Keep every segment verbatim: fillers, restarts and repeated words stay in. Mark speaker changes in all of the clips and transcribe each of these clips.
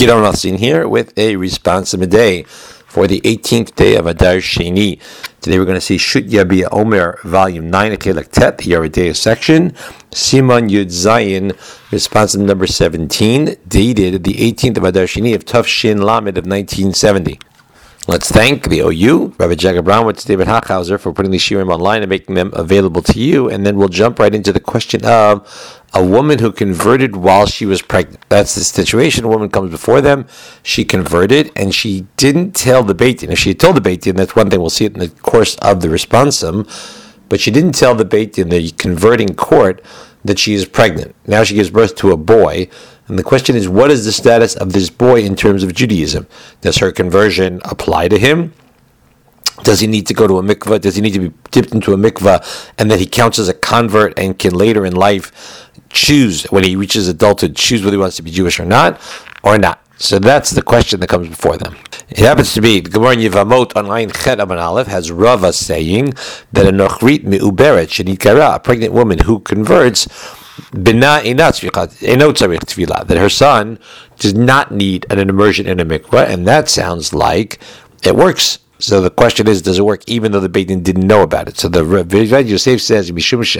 Speaker 1: Gidon Alsin here with a response of a day for the eighteenth day of Adar Sheni. Today we're going to see Shut Yabi Omer, Volume nine, Akelak Tet, the Yeridea section, Simon Yud Zayin, response number seventeen, dated the eighteenth of Adar Sheni of Tuf Shin Lamed of nineteen seventy. Let's thank the O U, Rabbi Jacob Brownwitz, David Hachhauser, for putting these shiurim online and making them available to you. And then we'll jump right into the question of a woman who converted while she was pregnant. That's the situation. A woman comes before them, she converted, and she didn't tell the Beit Din. If she had told the Beit Din, that's one thing, we'll see it in the course of the responsum, but she didn't tell the Beit Din, the converting court, that she is pregnant. Now she gives birth to a boy. And the question is, what is the status of this boy in terms of Judaism? Does her conversion apply to him? Does he need to go to a mikvah? Does he need to be dipped into a mikvah? And then he counts as a convert and can later in life choose, when he reaches adulthood, choose whether he wants to be Jewish or not, or not. So that's the question that comes before them. It happens to be, the Gemara in Yevamot on Ayin Chet Amud Aleph has Rava saying that a nochrit me'uberet shenikara, a pregnant woman who converts, that her son does not need an immersion in a mikvah, and that sounds like it works. So the question is, does it work even though the Beit Din didn't know about it? So the Rav Yosef says,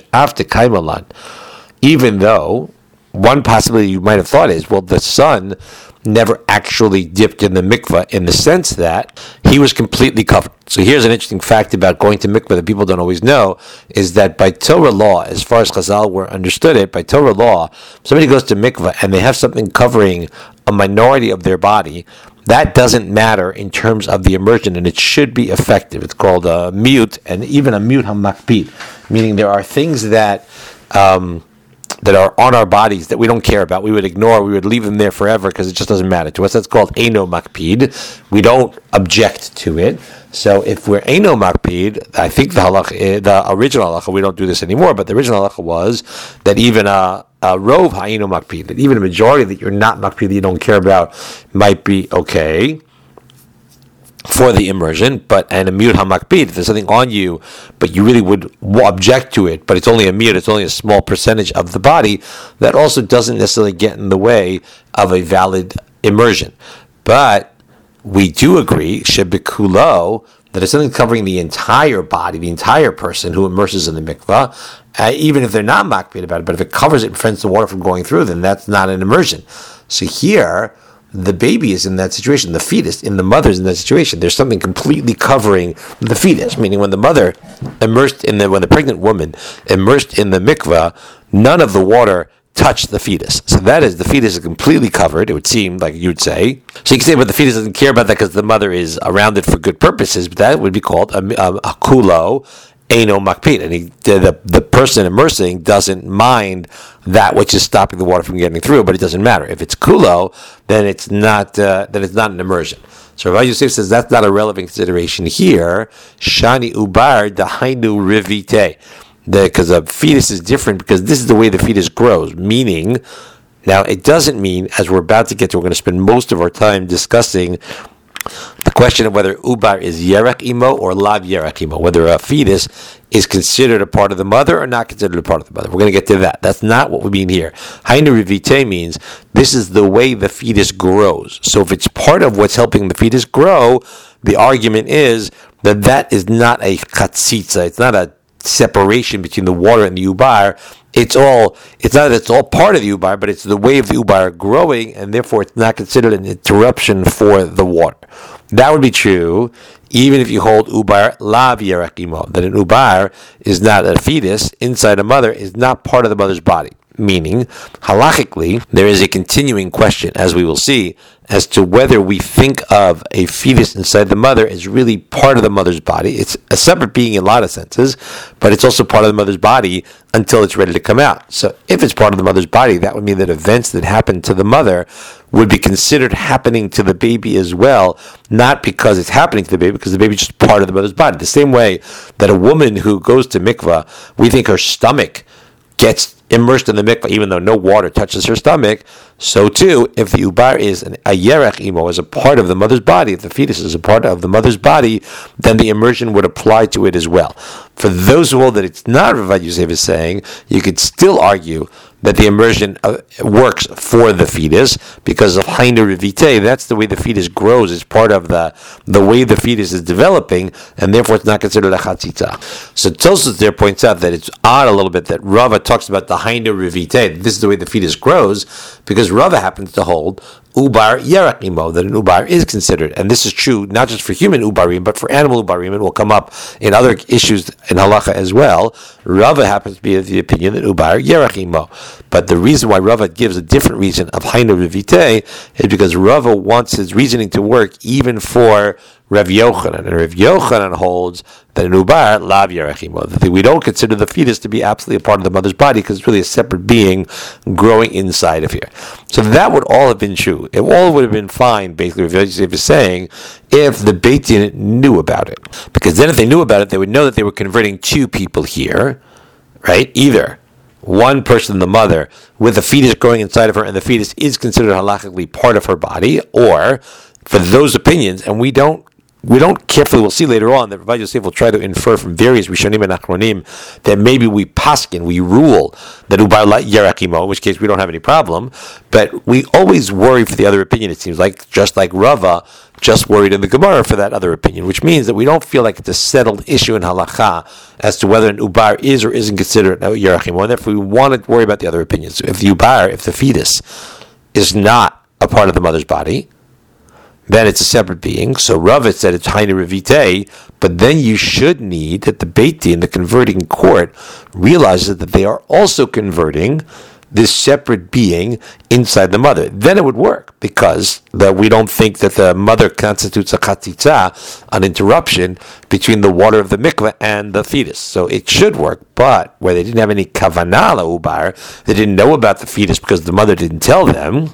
Speaker 1: even though one possibility you might have thought is, well, the son never actually dipped in the mikvah in the sense that he was completely covered. So here's an interesting fact about going to mikvah that people don't always know, is that by Torah law, as far as Chazal were understood it, by Torah law, somebody goes to mikvah and they have something covering a minority of their body, that doesn't matter in terms of the immersion, and it should be effective. It's called a mute, and even a mute hamakpid, meaning there are things that um, that are on our bodies that we don't care about. We would ignore, we would leave them there forever because it just doesn't matter to us. That's called Eino Makpid. We don't object to it. So if we're Eino Makpid, I think the halacha, the original halacha, we don't do this anymore, but the original halacha was that even a, a rov ha'eino Makpid, that even a majority that you're not Makpid, that you don't care about, might be okay for the immersion, but and a mute hamakpid, if there's something on you, but you really would object to it, but it's only a mute, it's only a small percentage of the body, that also doesn't necessarily get in the way of a valid immersion. But we do agree, shebikulo, that if something covering the entire body, the entire person who immerses in the mikvah, uh, even if they're not makpid about it, but if it covers it and prevents the water from going through, then that's not an immersion. So here, the baby is in that situation, the fetus in the mother's in that situation. There's something completely covering the fetus, meaning when the mother immersed in the, when the pregnant woman immersed in the mikvah, none of the water touched the fetus. So that is, the fetus is completely covered, it would seem like you'd say. So you can say, but the fetus doesn't care about that because the mother is around it for good purposes, but that would be called a, a, a kulo, Eino Makpid, and he, the, the person immersing doesn't mind that which is stopping the water from getting through, but it doesn't matter. If it's kulo, then it's not uh, then it's not an immersion. So Rav Yosef says that's not a relevant consideration here. Shani ubar dahainu rivite, because a fetus is different because this is the way the fetus grows. Meaning, now it doesn't mean, as we're about to get to, we're going to spend most of our time discussing the question of whether ubar is yerek imo or lav yerek imo, whether a fetus is considered a part of the mother or not considered a part of the mother. We're going to get to that. That's not what we mean here. Hainu rivite means this is the way the fetus grows. So if it's part of what's helping the fetus grow, the argument is that that is not a chatzitza. It's not a separation between the water and the ubar. It's all, it's not that it's all part of the ubar, but it's the way of the ubar growing, and therefore it's not considered an interruption for the water. That would be true even if you hold ubar lav yerek imo, that an ubar is not a fetus inside a mother, is not part of the mother's body. Meaning, halachically, there is a continuing question, as we will see, as to whether we think of a fetus inside the mother as really part of the mother's body. It's a separate being in a lot of senses, but it's also part of the mother's body until it's ready to come out. So if it's part of the mother's body, that would mean that events that happen to the mother would be considered happening to the baby as well, not because it's happening to the baby, because the baby is just part of the mother's body. The same way that a woman who goes to mikvah, we think her stomach gets immersed in the mikvah, even though no water touches her stomach, so too, if the ubar is an, a yerech imo, is a part of the mother's body, if the fetus is a part of the mother's body, then the immersion would apply to it as well. For those who hold that it's not, Rav Yosef is saying, you could still argue that the immersion uh, works for the fetus because of Hainu Revite. That's the way the fetus grows. It's part of the the way the fetus is developing, and therefore it's not considered a chatzitza. So Tosfos there points out that it's odd a little bit that Rava talks about the Hainu Revite. This is the way the fetus grows, because Rava happens to hold Ubar Yerach Imo, that an Ubar is considered. And this is true not just for human Ubarim, but for animal Ubarim. It will come up in other issues in Halacha as well. Rava happens to be of the opinion that Ubar Yerach Imo. But the reason why Rava gives a different reason of Hainu Revite is because Rava wants his reasoning to work even for Rav Yochanan. And Rav Yochanan holds that an Ubar Lav Yerach Imo, that we don't consider the fetus to be absolutely a part of the mother's body because it's really a separate being growing inside of here. So that would all have been true. It all would have been fine, basically, Rav Yosef is saying, if the Beit Din knew about it. Because then if they knew about it, they would know that they were converting two people here, right? Either one person, the mother, with a fetus growing inside of her, and the fetus is considered halachically part of her body, or for those opinions, and we don't We don't carefully, we'll see later on that Rav Yosef will try to infer from various Rishonim and Achronim that maybe we paskin, we rule that Ubar Yerach Imo, in which case we don't have any problem, but we always worry for the other opinion, it seems like, just like Rava just worried in the Gemara for that other opinion, which means that we don't feel like it's a settled issue in Halacha as to whether an Ubar is or isn't considered Yerach Imo, and therefore we want to worry about the other opinions. So if the Ubar, if the fetus, is not a part of the mother's body, then it's a separate being. So Rava said it's Hainu Revite, but then you should need that the Beit Din, the converting court, realizes that they are also converting this separate being inside the mother. Then it would work, because the, we don't think that the mother constitutes a chatzitza, an interruption between the water of the mikveh and the fetus. So it should work, but where they didn't have any kavanah ubar, they didn't know about the fetus because the mother didn't tell them.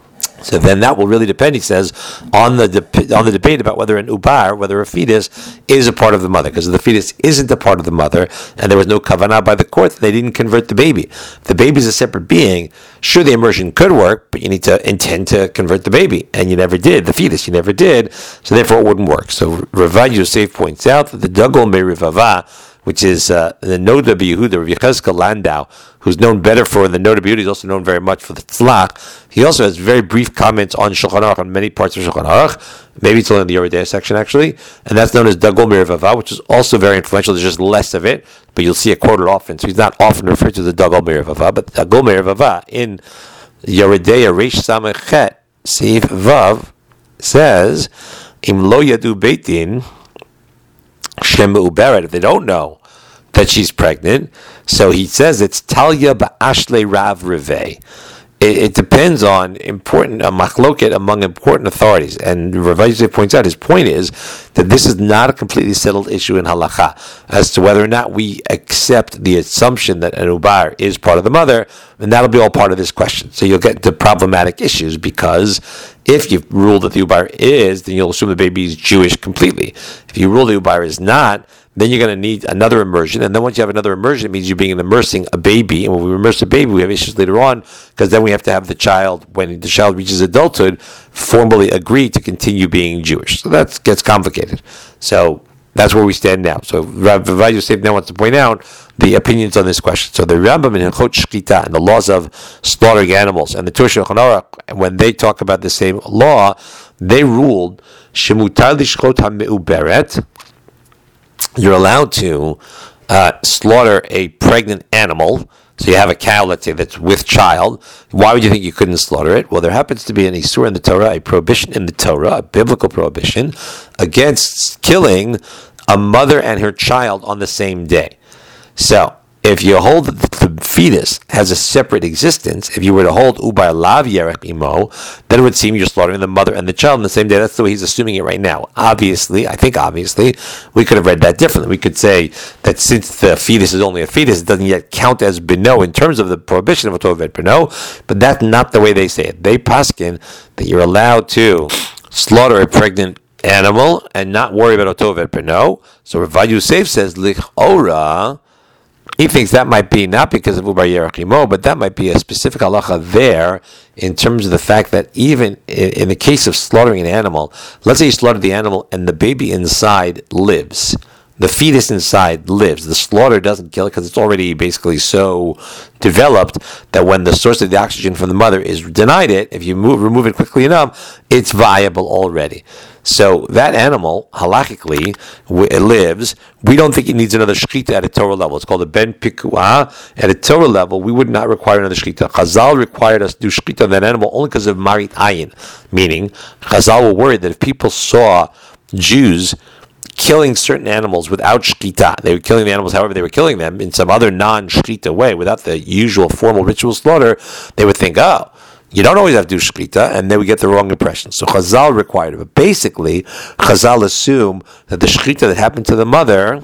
Speaker 1: So then that will really depend, he says, on the de- on the debate about whether an ubar, whether a fetus, is a part of the mother. Because if the fetus isn't a part of the mother, and there was no kavanah by the court, they didn't convert the baby. If the baby is a separate being, sure, the immersion could work, but you need to intend to convert the baby. And you never did. The fetus, you never did. So therefore it wouldn't work. So Rav Yosef points out that the Dagol Merivava, which is uh, the Noda B'Yehuda, Rav Yechezkel Landau, who's known better for the Noda B'Yehuda, he's also known very much for the Tzlach. He also has very brief comments on Shulchan Aruch, on many parts of Shulchan Aruch. Maybe it's only in the Yoreh De'ah section, actually. And that's known as Dagol Merivava, which is also very influential. There's just less of it, but you'll see it quoted often. So he's not often referred to the Dagol Merivava, but Dagol Merivava in Yoreh De'ah, Reish Samech Chet, Seif Vav, says, Im lo yadu Beit Din, Shem Me'uberet, if they don't know that she's pregnant, so he says it's Talya Ba'ashle Rav Reveh. It, it depends on important a machloket among important authorities, and Rav Yosef points out his point is that this is not a completely settled issue in halacha as to whether or not we accept the assumption that an ubar is part of the mother, and that'll be all part of this question. So you'll get to problematic issues, because if you rule that the ubar is, then you'll assume the baby is Jewish completely. If you rule the ubar is not, then you're going to need another immersion, and then once you have another immersion, it means you're being immersing a baby, and when we immerse a baby, we have issues later on, because then we have to have the child, when the child reaches adulthood, formally agree to continue being Jewish. So that gets complicated. So that's where we stand now. So Rav Yosef now wants to point out the opinions on this question. So the Rambam in Hilchot Shkita and the laws of slaughtering animals, and the Tur Shulchan Aruch, when they talk about the same law, they ruled shemutar lishchot hameuberet. You're allowed to uh, slaughter a pregnant animal. So you have a cow, let's say, that's with child. Why would you think you couldn't slaughter it? Well, there happens to be an Isur in the Torah, a prohibition in the Torah, a biblical prohibition, against killing a mother and her child on the same day. So, if you hold that the fetus has a separate existence, if you were to hold Ubar Lav Yerach Imo, then it would seem you're slaughtering the mother and the child on the same day. That's the way he's assuming it right now. Obviously, I think obviously, we could have read that differently. We could say that since the fetus is only a fetus, it doesn't yet count as Beno in terms of the prohibition of a Tovet Beno, but that's not the way they say it. They paskin that you're allowed to slaughter a pregnant animal and not worry about Tovet Beno. So Rav Yosef says, Lichora, he thinks that might be not because of Ubar Yerach Imo, but that might be a specific halacha there in terms of the fact that even in, in the case of slaughtering an animal, let's say you slaughter the animal and the baby inside lives, the fetus inside lives. The slaughter doesn't kill it because it's already basically so developed that when the source of the oxygen from the mother is denied it, if you move, remove it quickly enough, it's viable already. So that animal, halachically, it lives. We don't think it needs another shechita at a Torah level. It's called a ben pikuah. At a Torah level, we would not require another shechita. Chazal required us to do shechita on that animal only because of marit ayin. Meaning, Chazal were worried that if people saw Jews killing certain animals without shechita, they were killing the animals however they were killing them in some other non-shechita way, without the usual formal ritual slaughter, they would think, oh, you don't always have to do shechita, and then we get the wrong impression. So Chazal required it. But basically, Chazal assume that the shechita that happened to the mother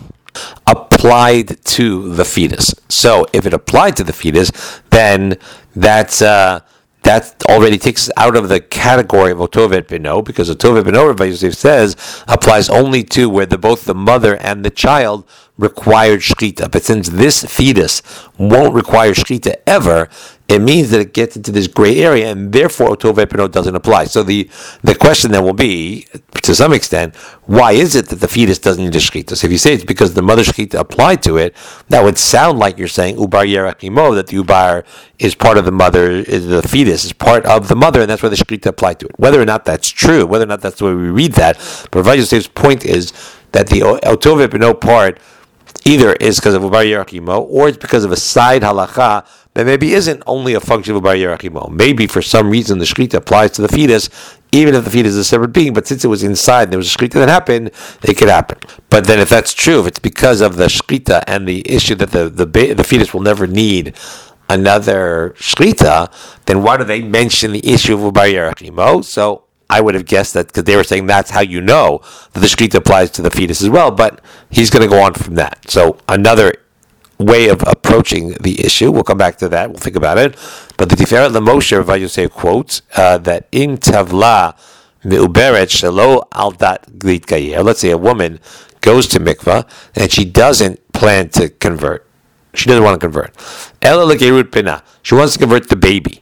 Speaker 1: applied to the fetus. So if it applied to the fetus, then that's... Uh, that already takes us out of the category of Otovet Beno, because Otovet Beno, Rabbi Yosef says, applies only to where the, both the mother and the child required shechita. But since this fetus won't require shechita ever, it means that it gets into this gray area, and therefore Otovet Beno doesn't apply. So the, the question then will be, to some extent, why is it that the fetus doesn't need a shechita? So if you say it's because the mother shechita applied to it, that would sound like you're saying Ubar Yerach Imo, that the Ubar is part of the mother, is the fetus is part of the mother, and that's why the shechita applied to it. Whether or not that's true, whether or not that's the way we read that, but Rabbi Yosef's point is that the Otovet Beno part either is because of Ubar Yerach Imo, or it's because of a side halacha that maybe isn't only a function of Ubar Yerach Imo. Maybe for some reason the shechita applies to the fetus, even if the fetus is a separate being, but since it was inside and there was a shechita that happened, it could happen. But then if that's true, if it's because of the shechita and the issue that the, the, the fetus will never need another shechita, then why do they mention the issue of Ubar Yerach Imo? So I would have guessed that because they were saying that's how you know that the shechita applies to the fetus as well, but he's going to go on from that. So another way of approaching the issue, we'll come back to that, we'll think about it, but the Tiferet L'Moshe, Rav Yosef quotes uh, that in Tavla Me'uberet Shelo Aldat Glit Gayer, let's say a woman goes to mikvah and she doesn't plan to convert. She doesn't want to convert. Ela L'Gerut Pina, she wants to convert the baby.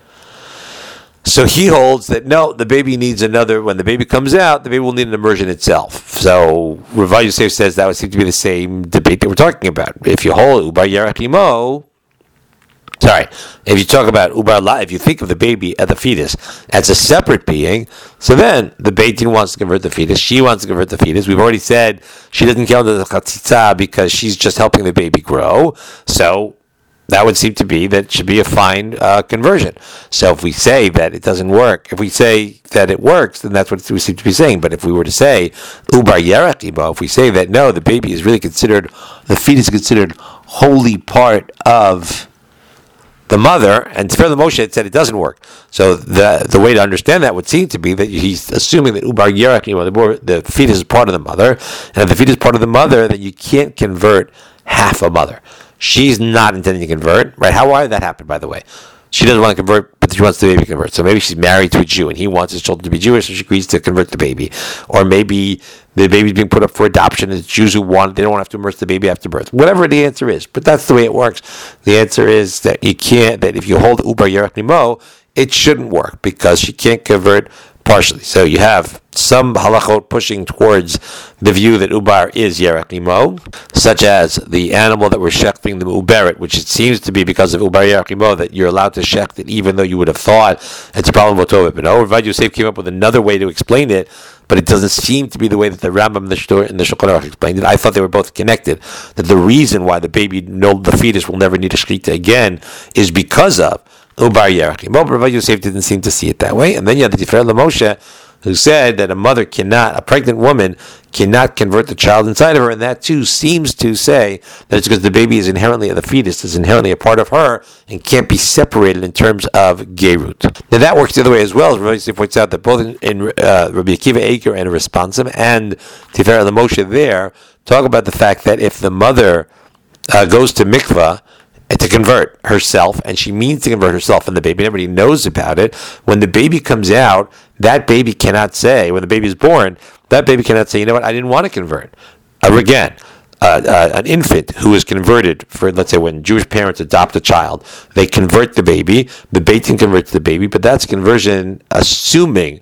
Speaker 1: So he holds that no, the baby needs another. When the baby comes out, the baby will need an immersion itself. So Rav Yosef says that would seem to be the same debate that we're talking about. If you hold Ubar Yerach Imo, sorry, if you talk about Ubar La, if you think of the baby at the fetus as a separate being, so then the Beit Din wants to convert the fetus. She wants to convert the fetus. We've already said she doesn't count the chatzitza because she's just helping the baby grow. So that would seem to be that it should be a fine uh, conversion. So if we say that it doesn't work, if we say that it works, then that's what we seem to be saying. But if we were to say, Ubar Yerach Imo, if we say that no, the baby is really considered, the fetus is considered wholly part of the mother, and Tiferet L'Moshe had said it doesn't work. So the the way to understand that would seem to be that he's assuming that Ubar Yerach Imo, the, the fetus is part of the mother, and if the fetus is part of the mother, then you can't convert half a mother. She's not intending to convert, right? How why did that happen, by the way? She doesn't want to convert, but she wants the baby to convert. So maybe she's married to a Jew, and he wants his children to be Jewish, so she agrees to convert the baby. Or maybe the baby's being put up for adoption, and it's Jews who want it. They don't want to have to immerse the baby after birth. Whatever the answer is, but that's the way it works. The answer is that you can't, that if you hold Ubar Yerach Imo, it shouldn't work, because she can't convert partially. So you have some halachot pushing towards the view that Ubar is Yerach Imo, such as the animal that we're shechting, the Uberet, which it seems to be because of Ubar Yerach Imo that you're allowed to shecht it, even though you would have thought it's a problem with Otovet Beno. Rav Yosef came up with another way to explain it, but it doesn't seem to be the way that the Rambam and the Shtor and the Shulchan Aruch explained it. I thought they were both connected. That the reason why the baby, no, the fetus will never need a shechita again is because of Ubar Yerach Imo. But Rav Yosef didn't seem to see it that way. And then you have the Tiferet L'Moshe, who said that a mother cannot, a pregnant woman cannot convert the child inside of her, and that too seems to say that it's because the baby is inherently, the fetus is inherently a part of her and can't be separated in terms of gerut. Now that works the other way as well, as Rabbi Yosef points out that both in, in uh, Rabbi Akiva Eiger and Responsive and Tiferet L'Moshe there talk about the fact that if the mother uh, goes to mikvah to convert herself, and she means to convert herself and the baby, everybody knows about it, when the baby comes out, that baby cannot say, when the baby is born, that baby cannot say, you know what, I didn't want to convert. Uh, again, uh, uh, an infant who is converted, for let's say when Jewish parents adopt a child, they convert the baby, the Beit Din converts the baby, but that's conversion assuming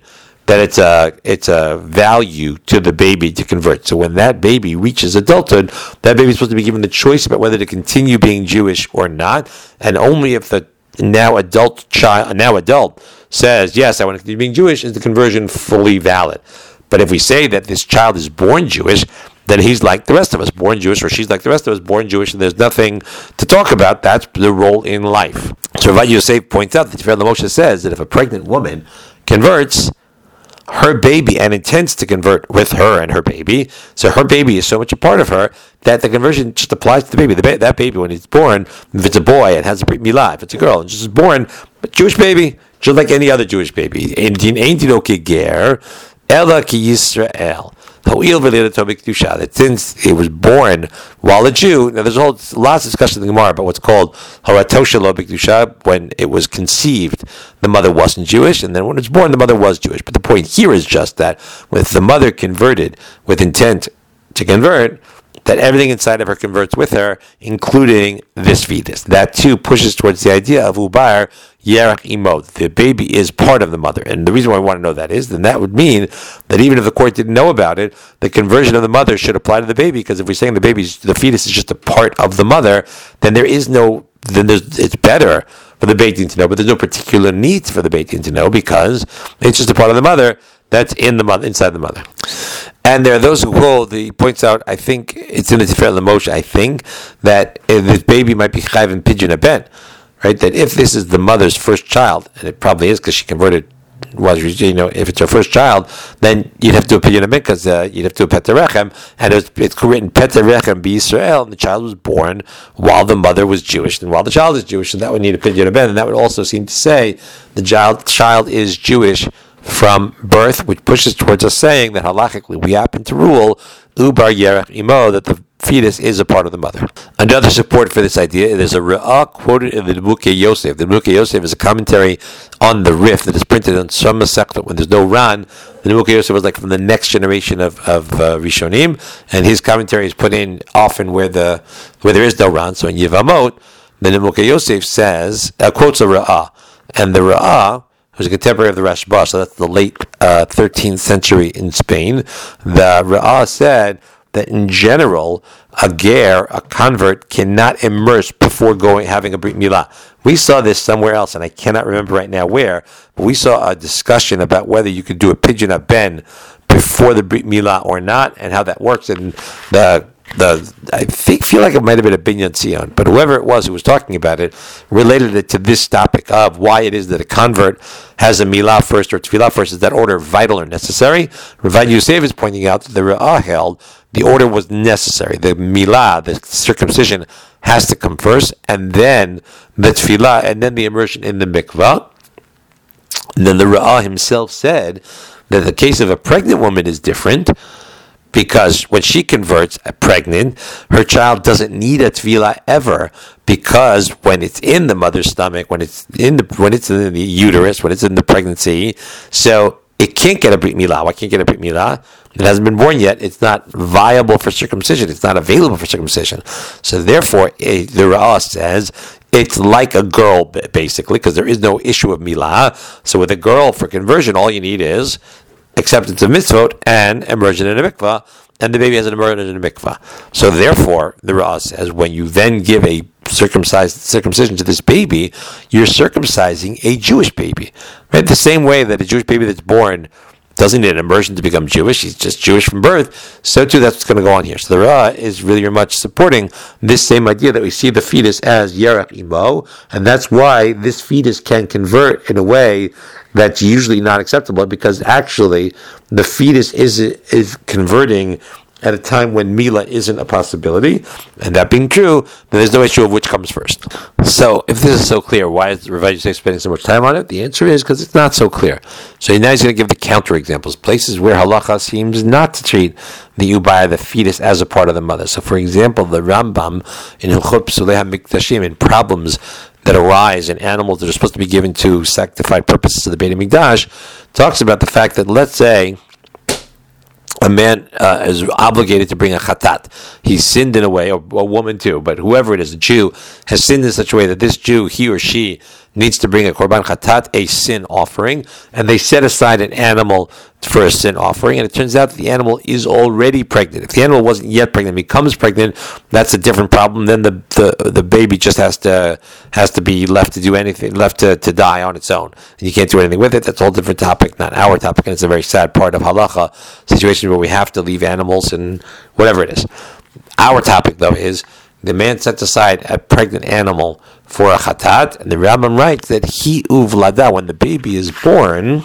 Speaker 1: that it's a it's a value to the baby to convert. So when that baby reaches adulthood, that baby is supposed to be given the choice about whether to continue being Jewish or not, and only if the now adult child, now adult, says yes, I want to continue being Jewish, is the conversion fully valid. But if we say that this child is born Jewish, then he's like the rest of us, born Jewish, or she's like the rest of us, born Jewish, and there's nothing to talk about. That's the role in life. So Rav Yosef points out that Tifereth Moshe says that if a pregnant woman converts her baby and intends to convert with her and her baby, so her baby is so much a part of her that the conversion just applies to the baby. The ba- that baby, when it's born, if it's a boy, it has a Brit Milah. If it's a girl, and she's born, a Jewish baby, just like any other Jewish baby. Ain't no ger, ela ki Yisrael. That since it was born while a Jew, now there's a whole lots of discussion in the Gemara about what's called Haratosha Lo B'Kedusha. When it was conceived, the mother wasn't Jewish, and then when it was born, the mother was Jewish. But the point here is just that with the mother converted with intent to convert, that everything inside of her converts with her, including this fetus. That too pushes towards the idea of Ubar Yerach Imo. The baby is part of the mother. And the reason why I want to know that is, then that would mean that even if the court didn't know about it, the conversion of the mother should apply to the baby, because if we're saying the baby's, the fetus is just a part of the mother, then there is no, then there's, it's better for the Beit Din to know, but there's no particular need for the Beit Din to know, because it's just a part of the mother that's in the mother, inside the mother. And there are those who hold, he points out, I think, it's in the Tifereth Moshe, I think, that this baby might be chayv and pidyon aben, right? That if this is the mother's first child, and it probably is because she converted, was, you know, if it's her first child, then you'd have to do a pidyon aben, because uh, you'd have to do a petarechem, and it's, it's written petarechem b'Yisrael, and the child was born while the mother was Jewish, and while the child is Jewish, and that would need a pidyon aben, and that would also seem to say the child, child is Jewish from birth, which pushes towards us saying that halachically we happen to rule ubar yerach imo, that the fetus is a part of the mother. Another support for this idea, there's a Ra'ah quoted in the Nemukei Yosef. The Nemukei Yosef is a commentary on the Rif that is printed on some Masechta when there's no Ran. The Nemukei Yosef was like from the next generation of, of uh, Rishonim, and his commentary is put in often where the where there is no Ran. So in Yevamot, the Nemukei Yosef says, uh, quotes a Ra'ah, and the Ra'ah, who's a contemporary of the Rashba, so that's the late uh, thirteenth century in Spain, the Ra'ah said that in general, a ger, a convert, cannot immerse before going having a Brit Milah. We saw this somewhere else, and I cannot remember right now where, but we saw a discussion about whether you could do a pidyon aben before the Brit Milah or not, and how that works. And the The I think feel like it might have been a Binyan Tzion, but whoever it was who was talking about it related it to this topic of why it is that a convert has a milah first or tefillah first. Is that order vital or necessary? Rav Yosef is pointing out that the Ra'ah held the order was necessary. The milah, the circumcision, has to come first, and then the tefillah, and then the immersion in the mikvah. And then the Ra'ah himself said that the case of a pregnant woman is different, because when she converts pregnant, her child doesn't need a tefillah ever, because when it's in the mother's stomach, when it's in the when it's in the uterus, when it's in the pregnancy, so it can't get a Brit Milah. Why can't it get a Brit Milah? It hasn't been born yet. It's not viable for circumcision. It's not available for circumcision. So therefore, the Ra'ah says it's like a girl, basically, because there is no issue of Milah. So with a girl, for conversion, all you need is acceptance of mitzvot and immersion in a mikvah, and the baby has an immersion in a mikvah. So therefore, the Ra'ah says, when you then give a circumcised circumcision to this baby, you're circumcising a Jewish baby. Right? The same way that a Jewish baby that's born doesn't need an immersion to become Jewish, he's just Jewish from birth, so too that's what's going to go on here. So the Ra'ah is really very much supporting this same idea that we see the fetus as Yerach Imo, and that's why this fetus can convert in a way that's usually not acceptable, because actually the fetus is is converting at a time when Milah isn't a possibility, and that being true, then there's no issue of which comes first. So, if this is so clear, why is Rav Yosef spending so much time on it? The answer is because it's not so clear. So now he's going to give the counter examples, places where halacha seems not to treat the ubaya, the fetus, as a part of the mother. So, for example, the Rambam in Hilchot Psulei HaMikdashim, in problems that arise in animals that are supposed to be given to sanctified purposes of the Beit HaMikdash, talks about the fact that, let's say, a man uh, is obligated to bring a chatat. He sinned in a way, or a woman too, but whoever it is, a Jew, has sinned in such a way that this Jew, he or she, needs to bring a korban chatat, a sin offering, and they set aside an animal for a sin offering, and it turns out that the animal is already pregnant. If the animal wasn't yet pregnant, becomes pregnant, that's a different problem. Then the, the, the baby just has to has to be left to do anything, left to, to die on its own, and you can't do anything with it. That's a whole different topic, not our topic, and it's a very sad part of halacha, situations where we have to leave animals and whatever it is. Our topic, though, is the man sets aside a pregnant animal for a chatat, and the Rambam writes that he uvlada, when the baby is born,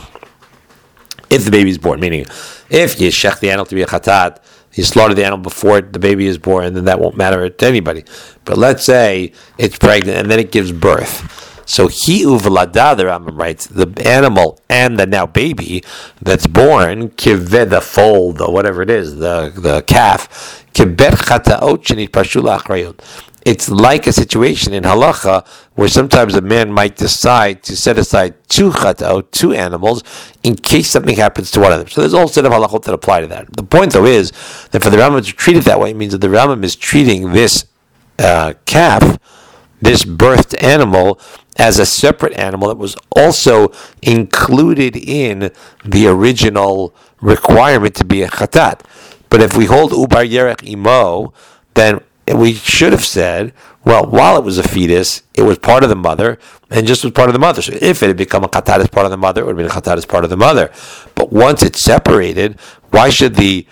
Speaker 1: if the baby is born, meaning if you shech the animal to be a chatat, you slaughter the animal before the baby is born, then that won't matter to anybody. But let's say it's pregnant and then it gives birth. So he uvlada, the Rambam writes, the animal and the now baby that's born, kived, the foal, or whatever it is, the, the calf, kibet chataot shenit pashula achrayut. It's like a situation in halacha where sometimes a man might decide to set aside two chatao, two animals, in case something happens to one of them. So there's a whole set of halachot that apply to that. The point, though, is that for the Rambam to treat it that way, it means that the Rambam is treating this uh, calf, this birthed animal, as a separate animal that was also included in the original requirement to be a chatat. But if we hold ubar yerech imo, then we should have said, well, while it was a fetus, it was part of the mother, and just was part of the mother. So if it had become a chatat as part of the mother, it would have been a chatat as part of the mother. But once it's separated, why should the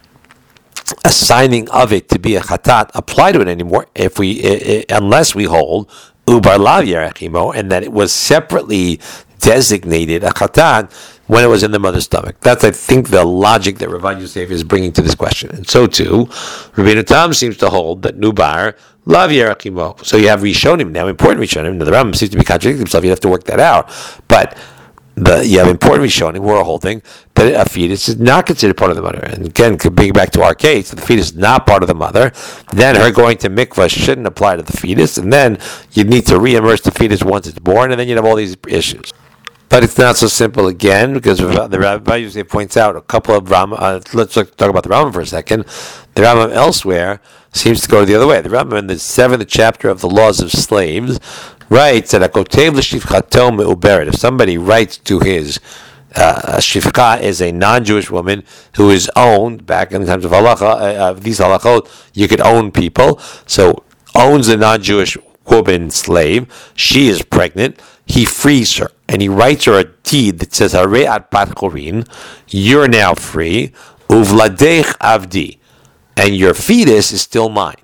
Speaker 1: assigning of it to be a chatat apply to it anymore? If we, I, I, unless we hold ubar lav yerech imo, and that it was separately designated a chatat when it was in the mother's stomach. That's, I think, the logic that Rav Yosef is bringing to this question. And so too, Rabbeinu Tam seems to hold that nubar lav yerech imo. So you have Rishonim now, important Rishonim. Now the Rambam seems to be contradicting himself. You have to work that out. But the, you have important Rishonim who are holding that a fetus is not considered part of the mother. And again, being back to our case, if the fetus is not part of the mother, then her going to mikvah shouldn't apply to the fetus, and then you'd need to re-immerse the fetus once it's born, and then you'd have all these issues. But it's not so simple again, because the Rabbi usually points out a couple of Rambam. Uh, let's talk about the Rambam for a second. The Rambam elsewhere seems to go the other way. The Rambam in the seventh chapter of the Laws of Slaves writes that a kotev l'shivchato me'uberet. If somebody writes to his uh, shivcha is a non-Jewish woman who is owned, back in the times of halacha, uh, these halachot, you could own people. So owns a non-Jewish woman slave. She is pregnant. He frees her, and he writes her a deed that says, "Harei at bat chorin, you're now free, uvladech avdi, and your fetus is still mine."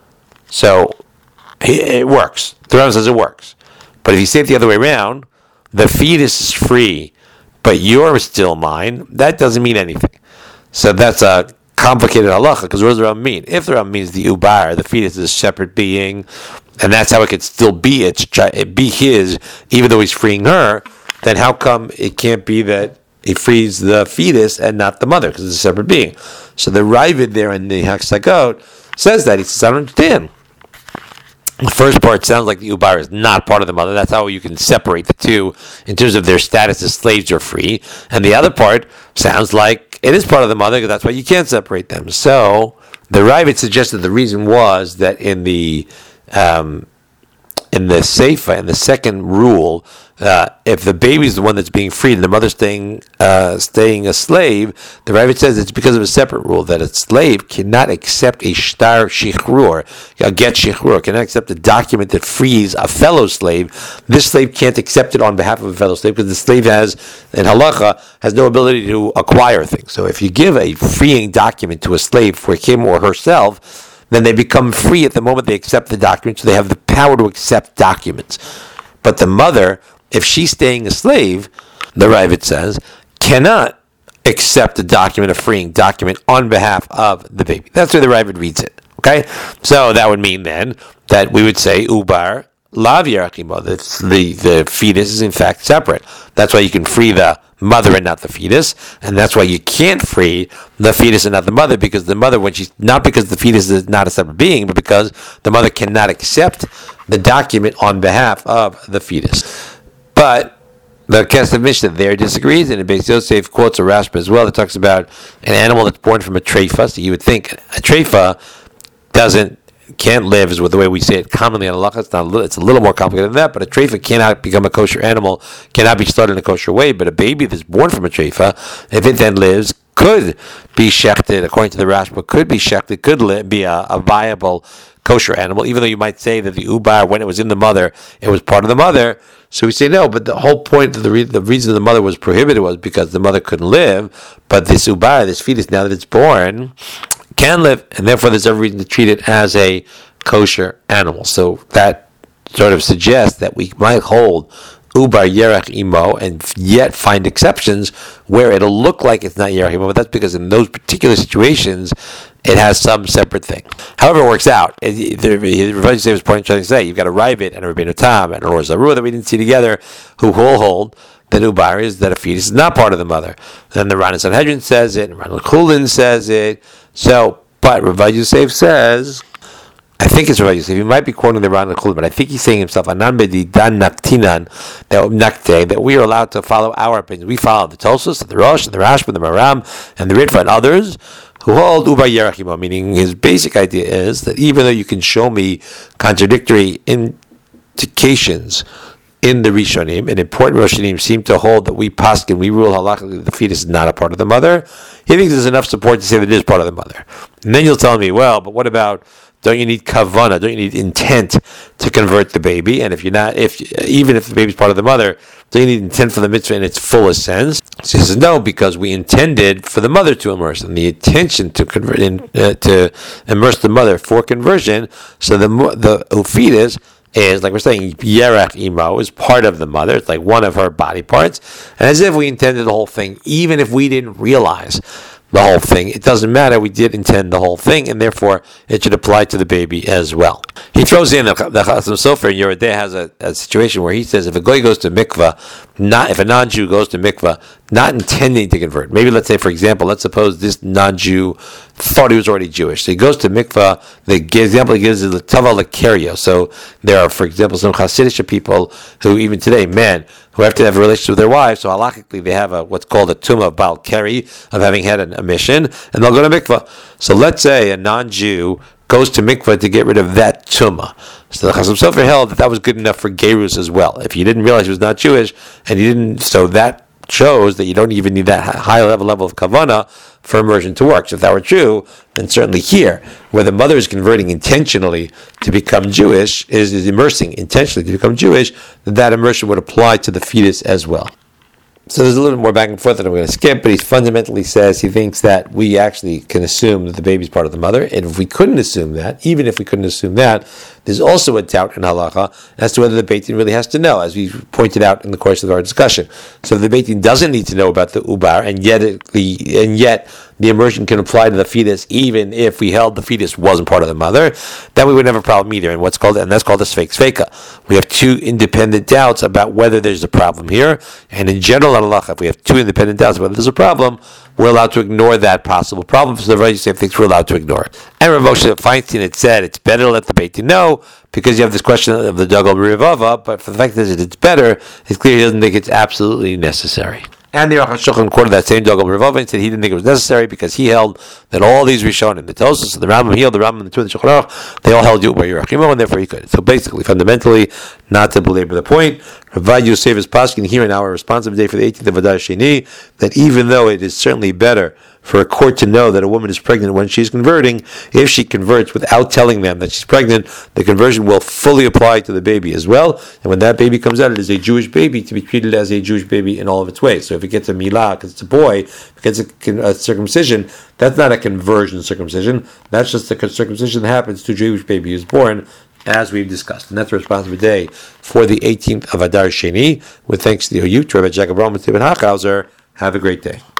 Speaker 1: So it works. The Rambam says it works. But if you say it the other way around, the fetus is free, but you're still mine, that doesn't mean anything. So that's a complicated halacha, because what does the Rambam mean? If the Rambam means the ubar, the fetus is a separate being, and that's how it could still be its, it be his, even though he's freeing her, then how come it can't be that he frees the fetus and not the mother, because it's a separate being? So the Ravid there in the Haksagot says that. He says, I don't understand. The first part sounds like the ubar is not part of the mother. That's how you can separate the two in terms of their status as slaves or free. And the other part sounds like it is part of the mother, because that's why you can't separate them. So the Ravid suggested the reason was that in the um, in the Seifa, in the second rule, uh, if the baby is the one that's being freed and the mother's staying uh, staying a slave, the Ravid says it's because of a separate rule, that a slave cannot accept a shtar shichrur, a get shichrur, cannot accept a document that frees a fellow slave. This slave can't accept it on behalf of a fellow slave, because the slave has, in halacha, has no ability to acquire things. So if you give a freeing document to a slave for him or herself, then they become free at the moment they accept the document, so they have the power to accept documents. But the mother, if she's staying a slave, the Ravid says, cannot accept a document, a freeing document, on behalf of the baby. That's where the Ravid reads it. Okay? So that would mean then that we would say, ubar lav yerech imo, the, the, the fetus is in fact separate. That's why you can free the mother and not the fetus, and that's why you can't free the fetus and not the mother, because the mother, when she's, not because the fetus is not a separate being, but because the mother cannot accept the document on behalf of the fetus. But the Kesef Mishnah there disagrees, and Beis Yosef quotes a Rashba as well that talks about an animal that's born from a treifa. So you would think a treifa doesn't can't live is with the way we say it commonly in halacha. It's not a little, it's a little more complicated than that. But a treifa cannot become a kosher animal, cannot be slaughtered in a kosher way. But a baby that's born from a treifa, if it then lives, could be shechted, according to the Rashba, could be shechted, could li- be a, a viable kosher animal, even though you might say that the ubar, when it was in the mother, it was part of the mother. So we say no, but the whole point of the, re- the reason the mother was prohibited was because the mother couldn't live, but this ubar, this fetus, now that it's born, can live, and therefore there's every reason to treat it as a kosher animal. So that sort of suggests that we might hold ubar yerach imo and yet find exceptions where it'll look like it's not yerach imo, but that's because in those particular situations it has some separate thing. However it works out, the Rav Yosef was pointing to say you've got a Ravid and a Rabbeinu Tam and a Or Zarua that we didn't see together who will hold that ubar is that a fetus is not part of the mother. Then the Ran Sanhedrin says it, and Ran Kulin says it. So, but Rav Yosef says, I think it's Rav Yosef. He might be quoting the Ran Kulin, but I think he's saying himself, Anan bedi dan naktinan, that nakte, that we are allowed to follow our opinions. We follow the Tosfos, the Rosh, the Rashba, the Maram, and the Ritva, and others who hold ubar yerachimo, meaning his basic idea is that even though you can show me contradictory indications in the Rishonim, and important Rishonim seem to hold that we paskin, we rule halachically the fetus is not a part of the mother, he thinks there's enough support to say that it is part of the mother. And then you'll tell me, well, but what about, don't you need kavana, don't you need intent to convert the baby? And if you're not, if even if the baby's part of the mother, don't you need intent for the mitzvah in its fullest sense? So he says, no, because we intended for the mother to immerse, and the intention to convert in, uh, to immerse the mother for conversion, so the the fetus is, like we're saying, yerach imo is part of the mother. It's like one of her body parts. And as if we intended the whole thing, even if we didn't realize the whole thing, it doesn't matter. We did intend the whole thing, and therefore it should apply to the baby as well. He throws in the, the Chasam Sofer in Yerodeh has a, a situation where he says if a goy goes to mikvah, not if a non-Jew goes to mikvah, not intending to convert. Maybe let's say, for example, let's suppose this non-Jew thought he was already Jewish. So he goes to mikvah. The example he gives is the tava lekerio. So there are, for example, some Hasidic people who even today, men, who have to have a relationship with their wives, so halachically they have a what's called a tumah of Baal Keri, of having had an emission, and they'll go to mikvah. So let's say a non-Jew goes to mikvah to get rid of that tumah. So the Chasam Sofer held that that was good enough for gerus as well. If you didn't realize he was not Jewish, and you didn't, so that shows that you don't even need that high level level of kavana for immersion to work. So if that were true, then certainly here, where the mother is converting intentionally to become Jewish, is, is immersing intentionally to become Jewish, then that immersion would apply to the fetus as well. So there's a little more back and forth that I'm going to skip, but he fundamentally says he thinks that we actually can assume that the baby's part of the mother, and if we couldn't assume that, even if we couldn't assume that, there's also a doubt in halacha as to whether the Beit Din really has to know, as we pointed out in the course of our discussion. So if the Beit Din doesn't need to know about the ubar, and yet it, the and yet the immersion can apply to the fetus, even if we held the fetus wasn't part of the mother, then we wouldn't have a problem either. And what's called and that's called a sfeik sfeika. We have two independent doubts about whether there's a problem here, and in general in halacha, if we have two independent doubts about whether there's a problem, we're allowed to ignore that possible problem. So the Rav Yosef thinks we're allowed to ignore it. And Rav Moshe Feinstein had said it's better to let the Beit Din know because you have this question of the Dagol Rivava, but for the fact that it's better, it's clear he doesn't think it's absolutely necessary. And the Aruch HaShulchan quoted that same Dagol Rivava and said he didn't think it was necessary because he held that all these Rishonim, the Tosfos, the Rambam, he held the Rambam, the two of the Shulchan Aruch, they all held you by Yerachimo, and therefore he could. So basically, fundamentally, not to belabor the point, Rav Yosef is paskin here in our responsive day for the eighteenth of Adar Sheni, that even though it is certainly better for a court to know that a woman is pregnant when she's converting, if she converts without telling them that she's pregnant, the conversion will fully apply to the baby as well. And when that baby comes out, it is a Jewish baby to be treated as a Jewish baby in all of its ways. So if it gets a milah because it's a boy, if it gets a, a circumcision, that's not a conversion circumcision. That's just a circumcision that happens to a Jewish baby who's born, as we've discussed. And that's the responsible day for the eighteenth of Adar Sheni. With thanks to the O U, to Rabbi Jacob Roman, Stephen Hachhauser. Have a great day.